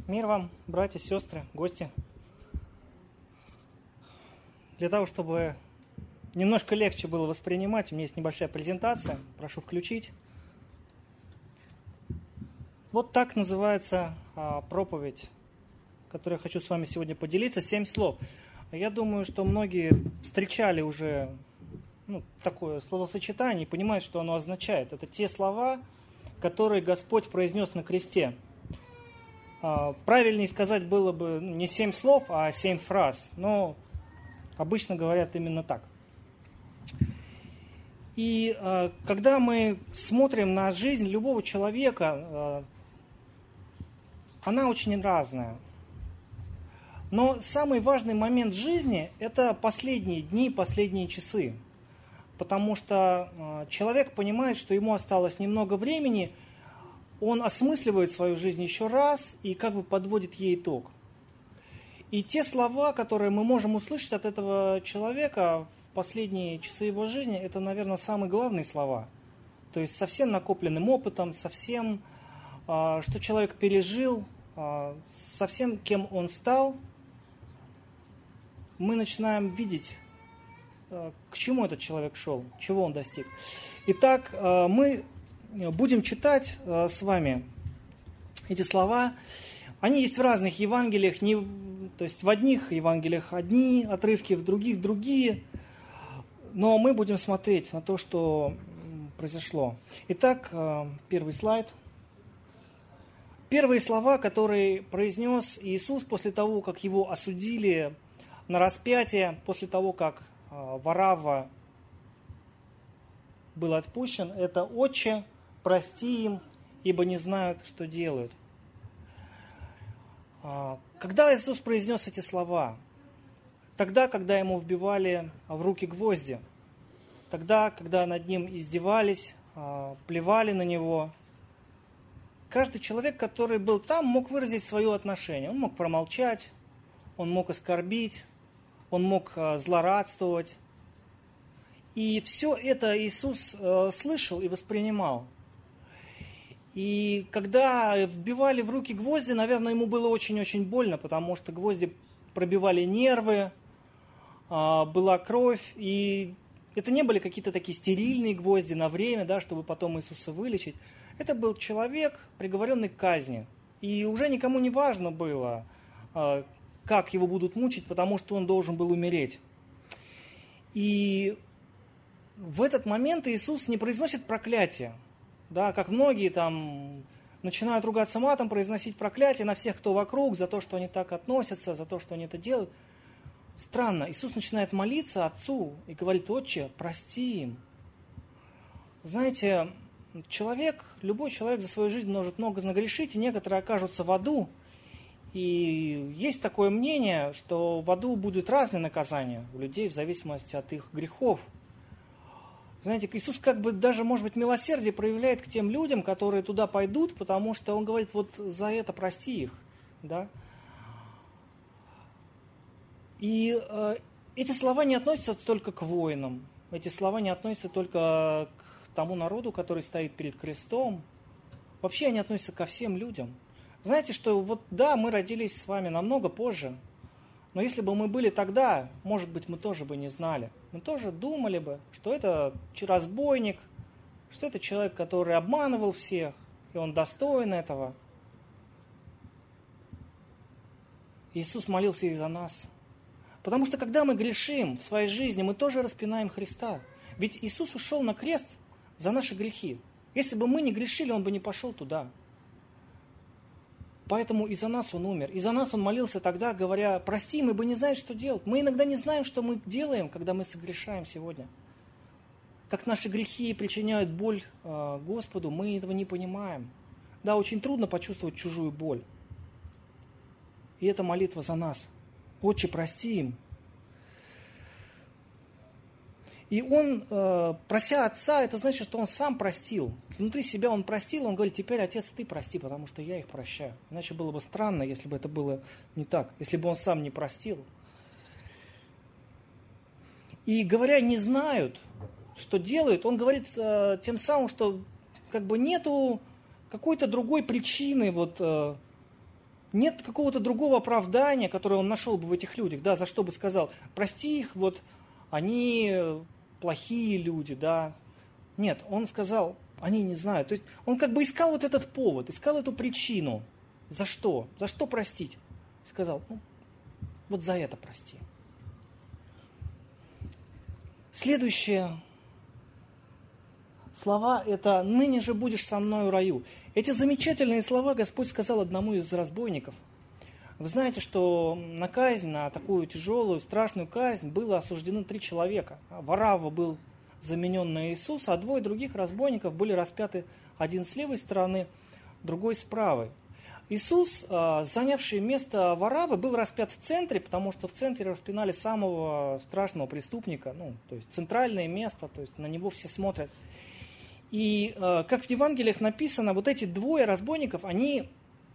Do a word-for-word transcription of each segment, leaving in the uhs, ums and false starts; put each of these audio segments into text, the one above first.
Мир вам, братья, сестры, гости. Для того, чтобы немножко легче было воспринимать, у меня есть небольшая презентация, прошу включить. Вот так называется а, проповедь, которую я хочу с вами сегодня поделиться. Семь слов. Я думаю, что многие встречали уже ну, такое словосочетание и понимают, что оно означает. Это те слова, которые Господь произнес на кресте. А, правильнее сказать было бы не семь слов, а семь фраз, но обычно говорят именно так. И э, когда мы смотрим на жизнь любого человека, э, она очень разная. Но самый важный момент жизни – это последние дни, последние часы. Потому что э, человек понимает, что ему осталось немного времени, он осмысливает свою жизнь еще раз и как бы подводит ей итог. И те слова, которые мы можем услышать от этого человека в последние часы его жизни, это, наверное, самые главные слова. То есть со всем накопленным опытом, со всем, что человек пережил, со всем, кем он стал, мы начинаем видеть, к чему этот человек шел, чего он достиг. Итак, мы будем читать с вами эти слова. Они есть в разных Евангелиях, не, то есть в одних Евангелиях одни отрывки, в других другие, но мы будем смотреть на то, что произошло. Итак, первый слайд. Первые слова, которые произнес Иисус после того, как его осудили на распятие, после того, как Варавва был отпущен, это «Отче, прости им, ибо не знают, что делают». Когда Иисус произнес эти слова? Тогда, когда ему вбивали в руки гвозди. Тогда, когда над ним издевались, плевали на него. Каждый человек, который был там, мог выразить свое отношение. Он мог промолчать, он мог оскорбить, он мог злорадствовать. И все это Иисус слышал и воспринимал. И когда вбивали в руки гвозди, наверное, ему было очень-очень больно, потому что гвозди пробивали нервы, была кровь, и это не были какие-то такие стерильные гвозди на время, да, чтобы потом Иисуса вылечить. Это был человек, приговоренный к казни. И уже никому не важно было, как его будут мучить, потому что он должен был умереть. И в этот момент Иисус не произносит проклятия. Да, как многие там начинают ругаться матом, произносить проклятие на всех, кто вокруг, за то, что они так относятся, за то, что они это делают. Странно, Иисус начинает молиться Отцу и говорит: «Отче, прости им». Знаете, человек, любой человек за свою жизнь может много нагрешить, и некоторые окажутся в аду. И есть такое мнение, что в аду будут разные наказания у людей в зависимости от их грехов. Знаете, Иисус как бы даже, может быть, милосердие проявляет к тем людям, которые туда пойдут, потому что Он говорит: вот за это прости их. Да? И э, эти слова не относятся только к воинам, эти слова не относятся только к тому народу, который стоит перед крестом. Вообще они относятся ко всем людям. Знаете, что вот да, мы родились с вами намного позже, но если бы мы были тогда, может быть, мы тоже бы не знали. Мы тоже думали бы, что это разбойник, что это человек, который обманывал всех, и он достоин этого. Иисус молился и за нас. Потому что когда мы грешим в своей жизни, мы тоже распинаем Христа. Ведь Иисус ушел на крест за наши грехи. Если бы мы не грешили, Он бы не пошел туда. Поэтому и за нас Он умер. И за нас Он молился тогда, говоря: прости, мы бы не знали, что делать. Мы иногда не знаем, что мы делаем, когда мы согрешаем сегодня. Как наши грехи причиняют боль э, Господу, мы этого не понимаем. Да, очень трудно почувствовать чужую боль. И это молитва за нас. Отче, прости им. И он, э, прося Отца, это значит, что он сам простил. Внутри себя он простил, он говорит: теперь, Отец, ты прости, потому что я их прощаю. Иначе было бы странно, если бы это было не так, если бы он сам не простил. И говоря, не знают, что делают, он говорит э, тем самым, что как бы нету какой-то другой причины вот, э, нет какого-то другого оправдания, которое он нашел бы в этих людях, да, за что бы сказал, прости их, вот они плохие люди, да. Нет, он сказал, они не знают. То есть он как бы искал вот этот повод, искал эту причину. За что? За что простить? Сказал, ну, вот за это прости. Следующие слова – это «ныне же будешь со мной в раю». Эти замечательные слова Господь сказал одному из разбойников. Вы знаете, что на казнь, на такую тяжелую, страшную казнь было осуждено три человека. Варава был заменен на Иисуса, а двое других разбойников были распяты, один с левой стороны, другой с правой. Иисус, занявший место Варавы, был распят в центре, потому что в центре распинали самого страшного преступника, ну, то есть центральное место, то есть на него все смотрят. И как в Евангелиях написано, вот эти двое разбойников, они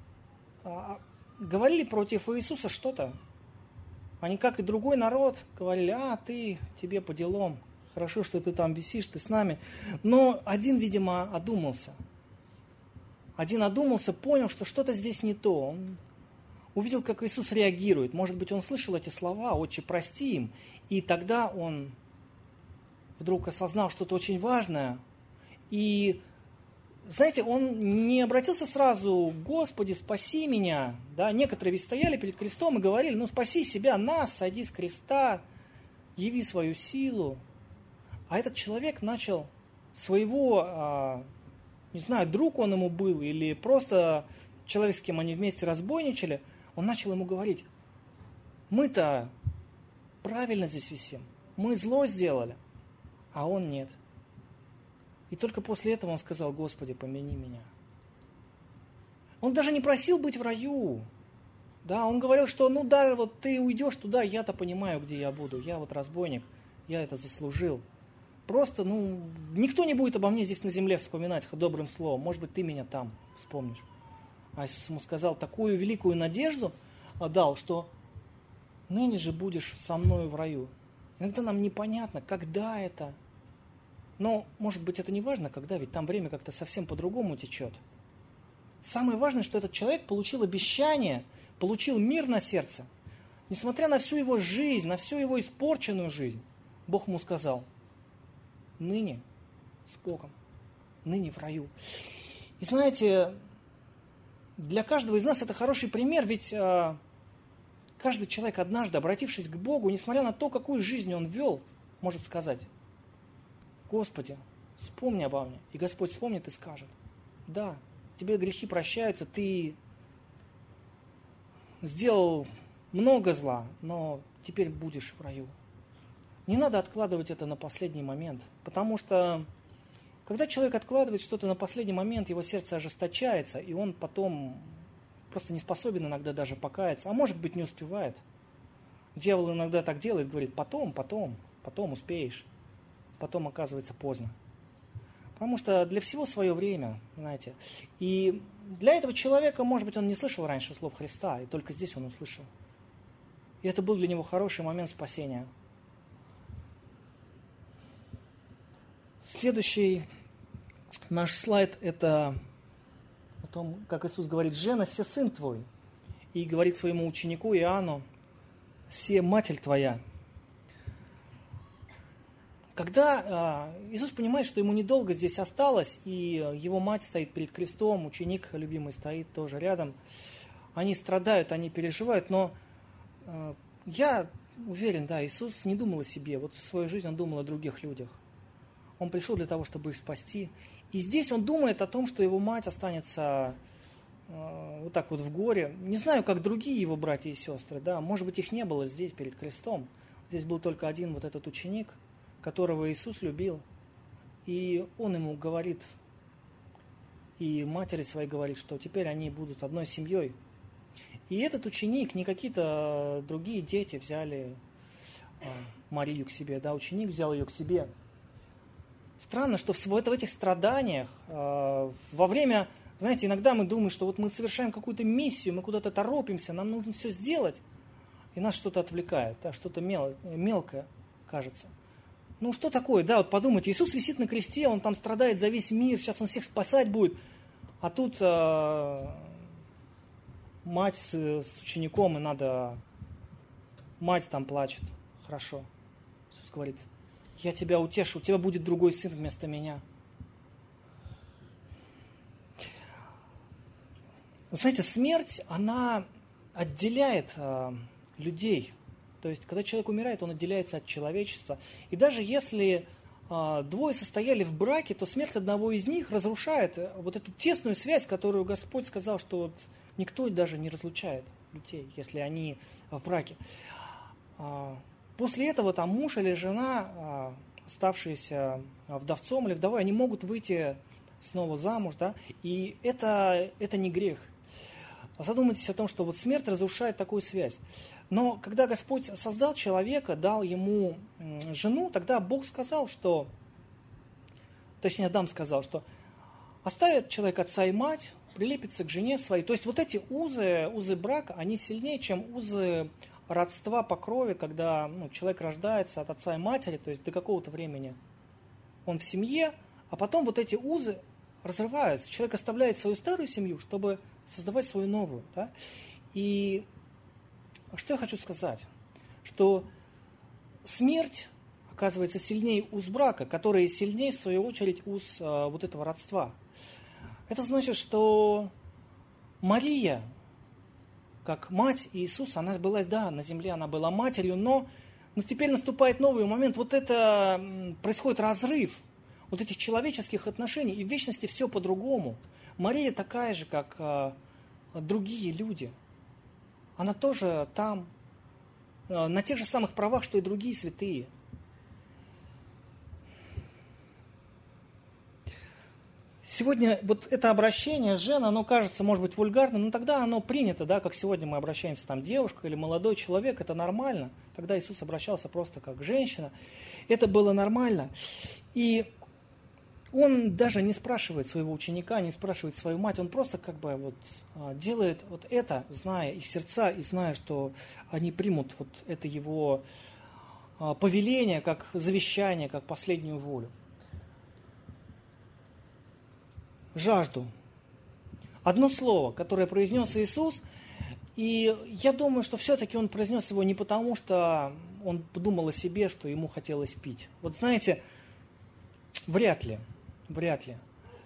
говорили против Иисуса что-то. Они, как и другой народ, говорили, а, ты, тебе по делам, хорошо, что ты там висишь, ты с нами. Но один, видимо, одумался. Один одумался, понял, что что-то здесь не то. Он увидел, как Иисус реагирует. Может быть, он слышал эти слова, «Отче, прости им». И тогда он вдруг осознал что-то очень важное. И, знаете, он не обратился сразу, «Господи, спаси меня». Да, некоторые ведь стояли перед крестом и говорили, ну, спаси себя, нас, сойди с креста, яви свою силу. А этот человек начал своего... не знаю, друг он ему был, или просто человек, с кем они вместе разбойничали, он начал ему говорить, мы-то правильно здесь висим, мы зло сделали, а он нет. И только после этого он сказал, Господи, помяни меня. Он даже не просил быть в раю. Да, он говорил, что ну да, вот ты уйдешь туда, я-то понимаю, где я буду, я вот разбойник, я это заслужил. Просто, ну, никто не будет обо мне здесь на земле вспоминать добрым словом. Может быть, ты меня там вспомнишь. А Иисус ему сказал, такую великую надежду дал, что ныне же будешь со мною в раю. Иногда нам непонятно, когда это. Но, может быть, это не важно, когда, ведь там время как-то совсем по-другому течет. Самое важное, что этот человек получил обещание, получил мир на сердце. Несмотря на всю его жизнь, на всю его испорченную жизнь, Бог ему сказал, ныне с Богом, ныне в раю. И знаете, для каждого из нас это хороший пример, ведь э, каждый человек однажды, обратившись к Богу, несмотря на то, какую жизнь он вел, может сказать, Господи, вспомни обо мне. И Господь вспомнит и скажет, да, тебе грехи прощаются, ты сделал много зла, но теперь будешь в раю. Не надо откладывать это на последний момент, потому что, когда человек откладывает что-то на последний момент, его сердце ожесточается, и он потом просто не способен иногда даже покаяться, а может быть не успевает. Дьявол иногда так делает, говорит, потом, потом, потом успеешь, потом оказывается поздно. Потому что для всего свое время, знаете. И для этого человека, может быть, он не слышал раньше слов Христа, и только здесь он услышал. И это был для него хороший момент спасения. Следующий наш слайд – это о том, как Иисус говорит, «Жена, се сын твой», и говорит своему ученику Иоанну, «Се матерь твоя». Когда э, Иисус понимает, что ему недолго здесь осталось, и его мать стоит перед крестом, ученик любимый стоит тоже рядом, они страдают, они переживают, но э, я уверен, да, Иисус не думал о себе, вот всю свою жизнь он думал о других людях. Он пришел для того, чтобы их спасти. И здесь он думает о том, что его мать останется э, вот так вот в горе. Не знаю, как другие его братья и сестры, да, может быть, их не было здесь перед крестом. Здесь был только один вот этот ученик, которого Иисус любил. И он ему говорит, и матери своей говорит, что теперь они будут одной семьей. И этот ученик, не какие-то другие дети взяли э, Марию к себе, да, ученик взял ее к себе. Странно, что в, в этих страданиях, э, во время, знаете, иногда мы думаем, что вот мы совершаем какую-то миссию, мы куда-то торопимся, нам нужно все сделать, и нас что-то отвлекает, да, что-то мел, мелкое кажется. Ну что такое, да, вот подумайте, Иисус висит на кресте, Он там страдает за весь мир, сейчас Он всех спасать будет, а тут э, мать с, с учеником, и надо... Мать там плачет. Хорошо. Иисус говорит, я тебя утешу, у тебя будет другой сын вместо меня. Знаете, смерть, она отделяет э, людей. То есть, когда человек умирает, он отделяется от человечества. И даже если э, двое состояли в браке, то смерть одного из них разрушает вот эту тесную связь, которую Господь сказал, что вот никто даже не разлучает людей, если они в браке. Э, после этого там муж или жена, э, оставшиеся вдовцом или вдовой, они могут выйти снова замуж, да, и это, это не грех. Задумайтесь о том, что вот смерть разрушает такую связь. Но когда Господь создал человека, дал ему жену, тогда Бог сказал, что, точнее Адам сказал, что оставит человек отца и мать, прилепится к жене своей. То есть вот эти узы, узы брака, они сильнее, чем узы родства по крови, когда ну, человек рождается от отца и матери, то есть до какого-то времени он в семье, а потом вот эти узы разрываются. Человек оставляет свою старую семью, чтобы создавать свою новую. Да? И что я хочу сказать? Что смерть оказывается сильнее уз брака, который сильнее, в свою очередь, уз а, вот этого родства. Это значит, что Мария, как мать Иисуса, она была, да, на земле она была матерью, но, но теперь наступает новый момент. Вот это происходит разрыв вот этих человеческих отношений, и в вечности все по-другому. Мария такая же, как а, другие люди. Она тоже там, а, на тех же самых правах, что и другие святые. Сегодня вот это обращение «жена», оно кажется, может быть, вульгарным, но тогда оно принято, да, как сегодня мы обращаемся, там, девушка или молодой человек, это нормально. Тогда Иисус обращался просто как женщина. Это было нормально. И Он даже не спрашивает своего ученика, не спрашивает свою мать, он просто как бы вот делает вот это, зная их сердца и зная, что они примут вот это его повеление, как завещание, как последнюю волю. Жажду. Одно слово, которое произнес Иисус, и я думаю, что все-таки Он произнес его не потому, что Он подумал о себе, что ему хотелось пить. Вот знаете, вряд ли. Вряд ли.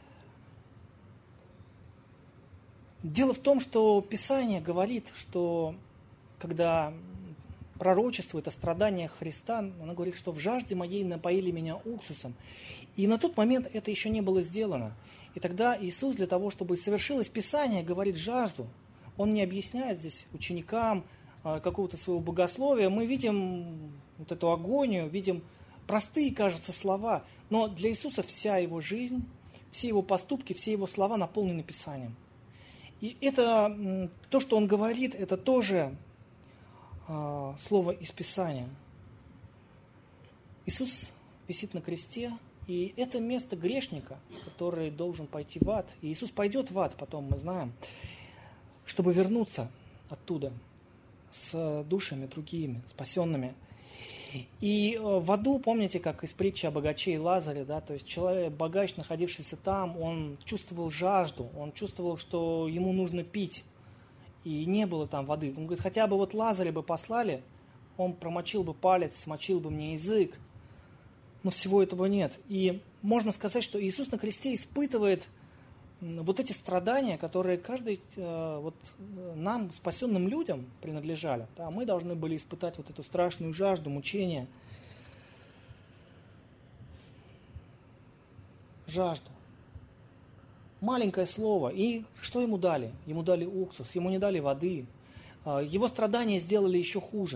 Дело в том, что Писание говорит, что когда пророчествует о страданиях Христа, оно говорит, что в жажде моей напоили меня уксусом. И на тот момент это еще не было сделано. И тогда Иисус для того, чтобы совершилось Писание, говорит жажду. Он не объясняет здесь ученикам какого-то своего богословия. Мы видим вот эту агонию, видим простые, кажется, слова, но для Иисуса вся его жизнь, все его поступки, все его слова наполнены Писанием. И это, то, что он говорит, это тоже э, слово из Писания. Иисус висит на кресте, и это место грешника, который должен пойти в ад. И Иисус пойдет в ад, потом мы знаем, чтобы вернуться оттуда с душами другими, спасенными. И в аду, помните, как из притчи о богаче и Лазаре, да, то есть человек, богач, находившийся там, он чувствовал жажду, он чувствовал, что ему нужно пить, и не было там воды. Он говорит, хотя бы вот Лазаря бы послали, он промочил бы палец, смочил бы мне язык, но всего этого нет. И можно сказать, что Иисус на кресте испытывает вот эти страдания, которые каждый, вот нам, спасенным людям, принадлежали. Да, мы должны были испытать вот эту страшную жажду, мучения. Жажду. Маленькое слово. И что ему дали? Ему дали уксус, ему не дали воды. Его страдания сделали еще хуже.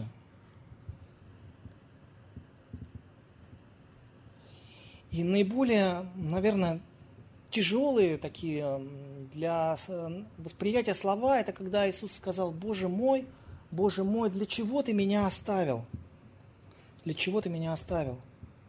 И наиболее, наверное, тяжелые такие для восприятия слова, это когда Иисус сказал: «Боже мой, Боже мой, для чего ты меня оставил? Для чего ты меня оставил?»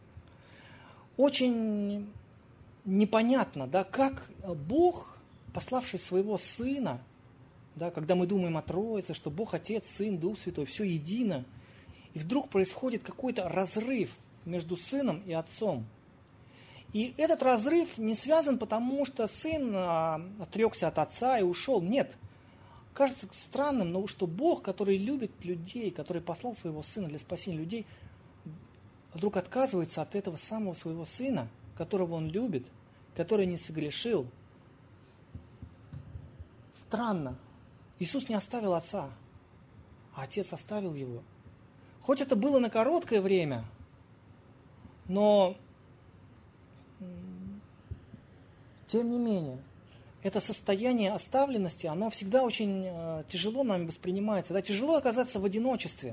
Очень непонятно, да, как Бог, пославший своего Сына, да, когда мы думаем о Троице, что Бог Отец, Сын, Дух Святой, все едино, и вдруг происходит какой-то разрыв между Сыном и Отцом. И этот разрыв не связан потому, что сын отрекся от отца и ушел. Нет. Кажется странным, но что Бог, который любит людей, который послал своего Сына для спасения людей, вдруг отказывается от этого самого своего Сына, которого Он любит, который не согрешил. Странно. Иисус не оставил Отца, а Отец оставил Его. Хоть это было на короткое время, но тем не менее, это состояние оставленности, оно всегда очень э, тяжело нами воспринимается. Да? Тяжело оказаться в одиночестве.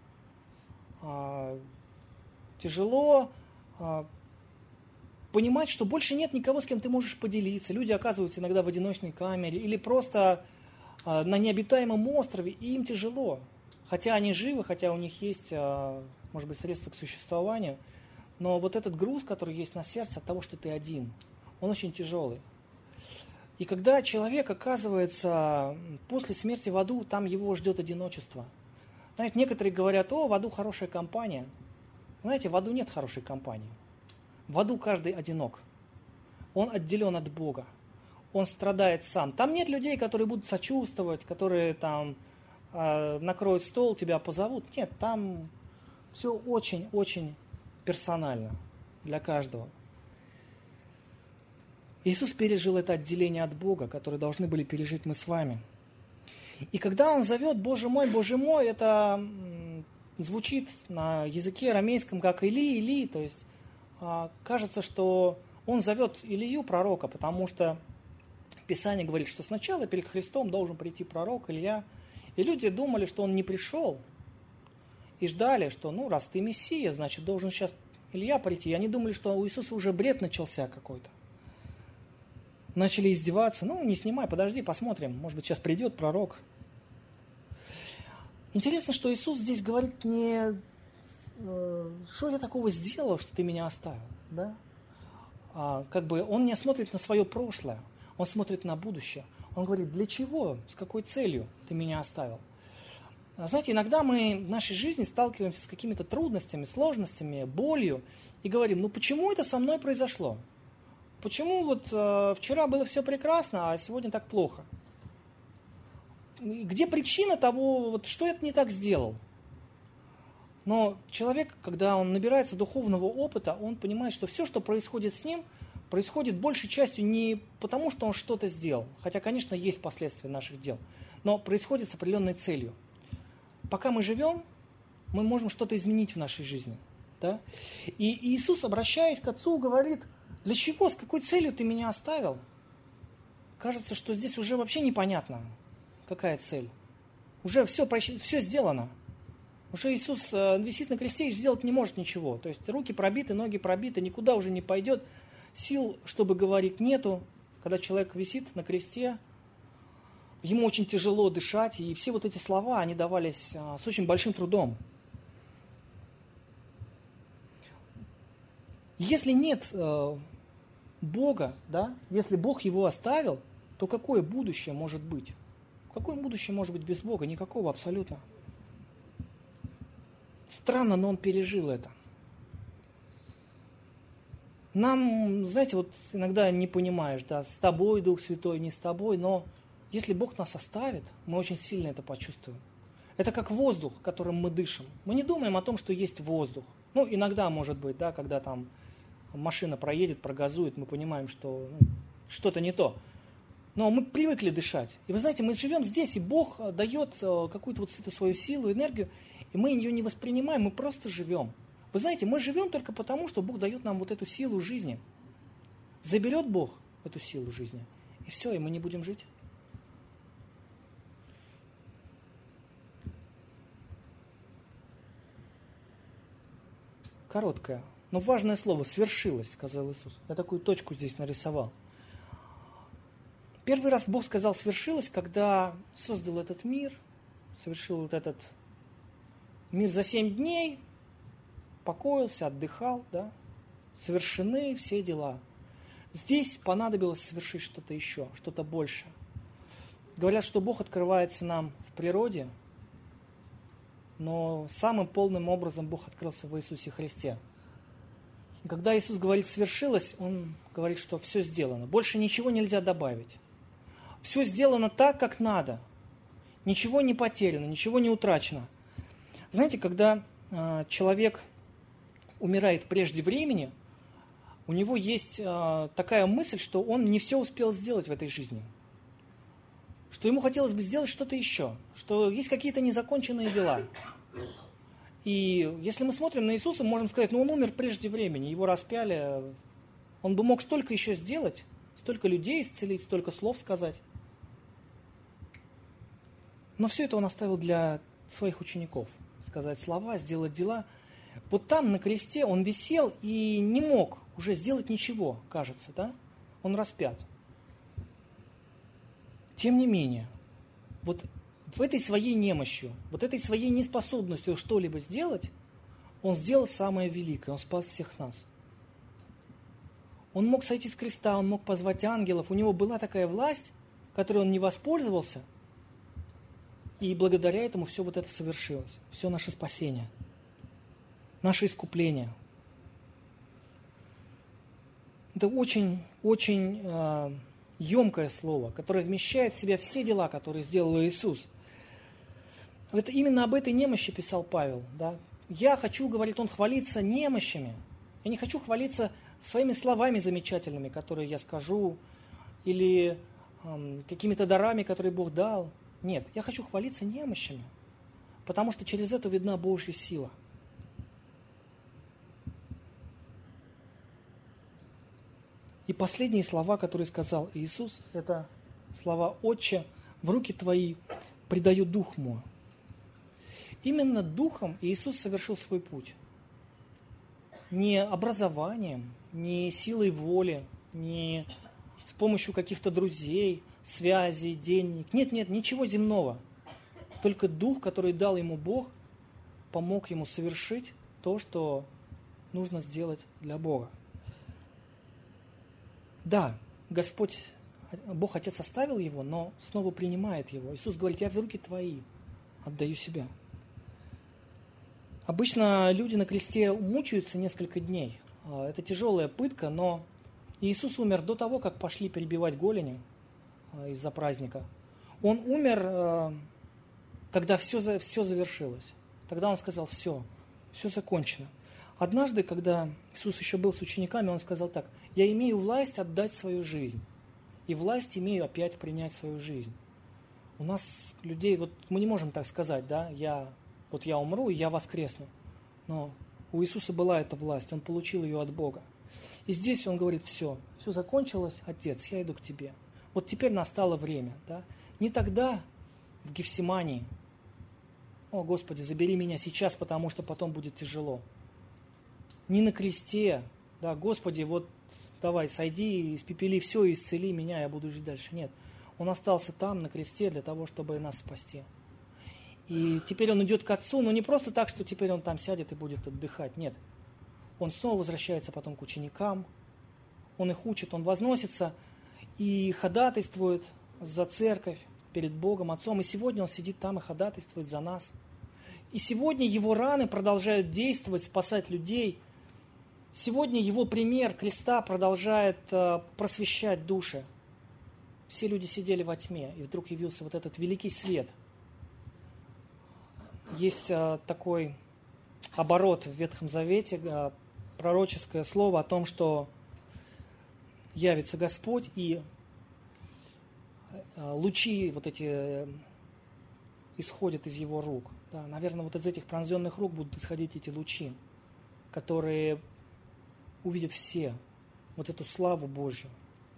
Э, тяжело э, понимать, что больше нет никого, с кем ты можешь поделиться. Люди оказываются иногда в одиночной камере или просто э, на необитаемом острове, и им тяжело. Хотя они живы, хотя у них есть, э, может быть, средства к существованию, но вот этот груз, который есть на сердце от того, что ты один, он очень тяжелый. И когда человек оказывается после смерти в аду, там его ждет одиночество. Знаете, некоторые говорят: о, в аду хорошая компания. Знаете, в аду нет хорошей компании. В аду каждый одинок. Он отделен от Бога. Он страдает сам. Там нет людей, которые будут сочувствовать, которые там э, накроют стол, тебя позовут. Нет, там все очень-очень персонально для каждого. Иисус пережил это отделение от Бога, которое должны были пережить мы с вами. И когда Он зовет «Боже мой, Боже мой», это звучит на языке арамейском как «Или, Или», то есть кажется, что Он зовет Илию, пророка, потому что Писание говорит, что сначала перед Христом должен прийти пророк Илья, и люди думали, что он не пришел, и ждали, что ну раз ты Мессия, значит должен сейчас Илья прийти. И они думали, что у Иисуса уже бред начался какой-то. Начали издеваться. Ну, не снимай, подожди, посмотрим. Может быть, сейчас придет пророк. Интересно, что Иисус здесь говорит не, э, что я такого сделал, что ты меня оставил. Да? А, как бы он не смотрит на свое прошлое, он смотрит на будущее. Он говорит: для чего, с какой целью ты меня оставил? Знаете, иногда мы в нашей жизни сталкиваемся с какими-то трудностями, сложностями, болью и говорим: ну почему это со мной произошло? Почему вот э, вчера было все прекрасно, а сегодня так плохо? Где причина того, вот, что я не так сделал? Но человек, когда он набирается духовного опыта, он понимает, что все, что происходит с ним, происходит большей частью не потому, что он что-то сделал, хотя, конечно, есть последствия наших дел, но происходит с определенной целью. Пока мы живем, мы можем что-то изменить в нашей жизни. Да? И Иисус, обращаясь к Отцу, говорит: для чего, с какой целью ты меня оставил? Кажется, что здесь уже вообще непонятно, какая цель. Уже все, все сделано. Уже Иисус висит на кресте и сделать не может ничего. То есть руки пробиты, ноги пробиты, никуда уже не пойдет. Сил, чтобы говорить, нету. Когда человек висит на кресте, ему очень тяжело дышать. И все вот эти слова, они давались с очень большим трудом. Если нет э, Бога, да, если Бог его оставил, то какое будущее может быть? Какое будущее может быть без Бога? Никакого абсолютно. Странно, но он пережил это. Нам, знаете, вот иногда не понимаешь, да, с тобой Дух Святой, не с тобой, но если Бог нас оставит, мы очень сильно это почувствуем. Это как воздух, которым мы дышим. Мы не думаем о том, что есть воздух. Ну, иногда, может быть, да, когда там машина проедет, прогазует, мы понимаем, что ну, что-то не то. Но мы привыкли дышать. И вы знаете, мы живем здесь, и Бог дает какую-то вот эту свою силу, энергию, и мы ее не воспринимаем, мы просто живем. Вы знаете, мы живем только потому, что Бог дает нам вот эту силу жизни. Заберет Бог эту силу жизни, и все, и мы не будем жить. Короткое, но важное слово «свершилось», сказал Иисус. Я такую точку здесь нарисовал. Первый раз Бог сказал «свершилось», когда создал этот мир, совершил вот этот мир за семь дней, покоился, отдыхал, да, совершены все дела. Здесь понадобилось совершить что-то еще, что-то большее. Говорят, что Бог открывается нам в природе, но самым полным образом Бог открылся в Иисусе Христе. И когда Иисус говорит «свершилось», Он говорит, что все сделано. Больше ничего нельзя добавить. Все сделано так, как надо. Ничего не потеряно, ничего не утрачено. Знаете, когда э, человек умирает прежде времени, у него есть э, такая мысль, что он не все успел сделать в этой жизни. Что ему хотелось бы сделать что-то еще, что есть какие-то незаконченные дела. И если мы смотрим на Иисуса, мы можем сказать, ну он умер прежде времени, его распяли, он бы мог столько еще сделать, столько людей исцелить, столько слов сказать. Но все это он оставил для своих учеников. Сказать слова, сделать дела. Вот там на кресте он висел и не мог уже сделать ничего, кажется, да? Он распят. Тем не менее, вот в этой своей немощью, вот этой своей неспособностью что-либо сделать, он сделал самое великое, он спас всех нас. Он мог сойти с креста, он мог позвать ангелов, у него была такая власть, которой он не воспользовался, и благодаря этому все вот это совершилось, все наше спасение, наше искупление. Это очень, очень э, емкое слово, которое вмещает в себя все дела, которые сделал Иисус. Это именно об этой немощи писал Павел. Да? Я хочу, говорит он, хвалиться немощами. Я не хочу хвалиться своими словами замечательными, которые я скажу, или э, какими-то дарами, которые Бог дал. Нет, я хочу хвалиться немощами, потому что через это видна Божья сила. И последние слова, которые сказал Иисус, это слова «Отче, в руки Твои предаю Дух мой». Именно Духом Иисус совершил свой путь. Не образованием, не силой воли, не с помощью каких-то друзей, связей, денег. Нет, нет, ничего земного. Только Дух, который дал ему Бог, помог ему совершить то, что нужно сделать для Бога. Да, Господь, Бог Отец оставил его, но снова принимает его. Иисус говорит, я в руки Твои отдаю себя. Обычно люди на кресте мучаются несколько дней. Это тяжелая пытка, но Иисус умер до того, как пошли перебивать голени из-за праздника. Он умер, когда все, все завершилось. Тогда Он сказал, все, все закончено. Однажды, когда Иисус еще был с учениками, Он сказал так, я имею власть отдать свою жизнь, и власть имею опять принять свою жизнь. У нас людей, вот мы не можем так сказать, да, я, вот я умру, и я воскресну. Но у Иисуса была эта власть, Он получил ее от Бога. И здесь Он говорит, все, все закончилось, Отец, я иду к Тебе. Вот теперь настало время, да. Не тогда, в Гефсимании, о, Господи, забери меня сейчас, потому что потом будет тяжело. Не на кресте, да, Господи, вот давай, сойди, испепели все и исцели меня, я буду жить дальше. Нет, Он остался там, на кресте, для того, чтобы нас спасти. И теперь Он идет к Отцу, но не просто так, что теперь Он там сядет и будет отдыхать. Нет, Он снова возвращается потом к ученикам, Он их учит, Он возносится и ходатайствует за церковь перед Богом Отцом. И сегодня Он сидит там и ходатайствует за нас. И сегодня Его раны продолжают действовать, спасать людей. Сегодня Его пример креста продолжает э, просвещать души. Все люди сидели во тьме, и вдруг явился вот этот великий свет. Есть э, такой оборот в Ветхом Завете, э, пророческое слово о том, что явится Господь, и э, лучи вот эти э, исходят из Его рук. Да, наверное, вот из этих пронзенных рук будут исходить эти лучи, которые увидят все вот эту славу Божью.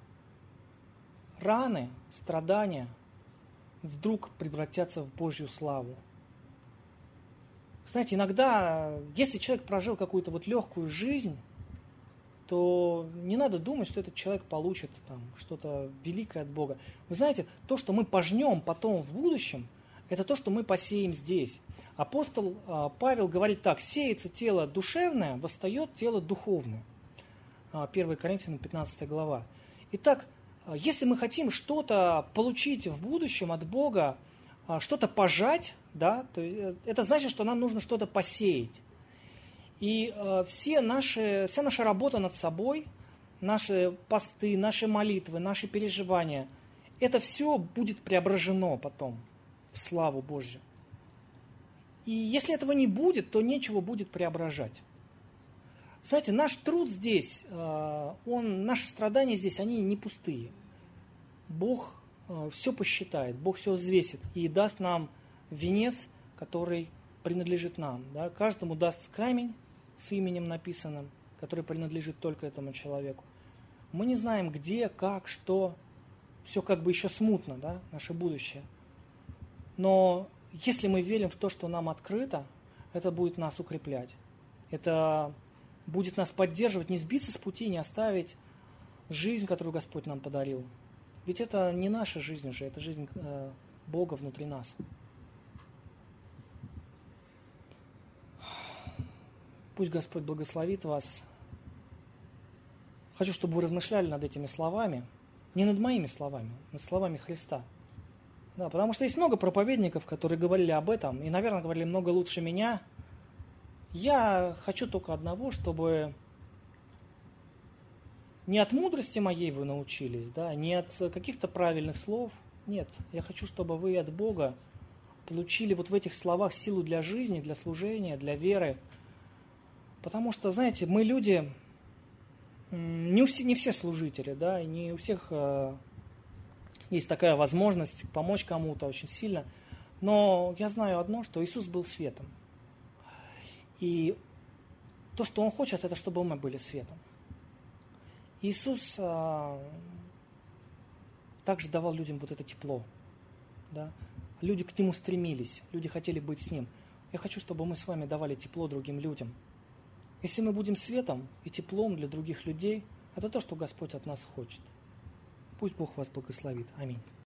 Раны, страдания вдруг превратятся в Божью славу. Знаете, иногда, если человек прожил какую-то вот легкую жизнь, то не надо думать, что этот человек получит там что-то великое от Бога. Вы знаете, то, что мы пожнем потом в будущем, это то, что мы посеем здесь. Апостол Павел говорит так, сеется тело душевное, восстает тело духовное. первое Коринфянам пятнадцатая глава. Итак, если мы хотим что-то получить в будущем от Бога, что-то пожать, да, то это значит, что нам нужно что-то посеять. И все наши, вся наша работа над собой, наши посты, наши молитвы, наши переживания, это все будет преображено потом. в славу Божью. И если этого не будет, то нечего будет преображать. Знаете, наш труд здесь, он, наши страдания здесь, они не пустые. Бог все посчитает, Бог все взвесит и даст нам венец, который принадлежит нам. Да? Каждому даст камень с именем написанным, который принадлежит только этому человеку. Мы не знаем, где, как, что. Все как бы еще смутно, да, наше будущее. Но если мы верим в то, что нам открыто, это будет нас укреплять. Это будет нас поддерживать, не сбиться с пути, не оставить жизнь, которую Господь нам подарил. Ведь это не наша жизнь уже, это жизнь э, Бога внутри нас. Пусть Господь благословит вас. Хочу, чтобы вы размышляли над этими словами. Не над моими словами, над словами Христа. Да, потому что есть много проповедников, которые говорили об этом, и, наверное, говорили много лучше меня. Я хочу только одного, чтобы не от мудрости моей вы научились, да, не от каких-то правильных слов. Нет, я хочу, чтобы вы от Бога получили вот в этих словах силу для жизни, для служения, для веры. Потому что, знаете, мы люди... Не, у все, не все служители, да, и не у всех э, есть такая возможность помочь кому-то очень сильно. Но я знаю одно, что Иисус был светом. И то, что Он хочет, это чтобы мы были светом. Иисус э, также давал людям вот это тепло. Да? Люди к Нему стремились, люди хотели быть с Ним. Я хочу, чтобы мы с вами давали тепло другим людям. Если мы будем светом и теплом для других людей, это то, что Господь от нас хочет. Пусть Бог вас благословит. Аминь.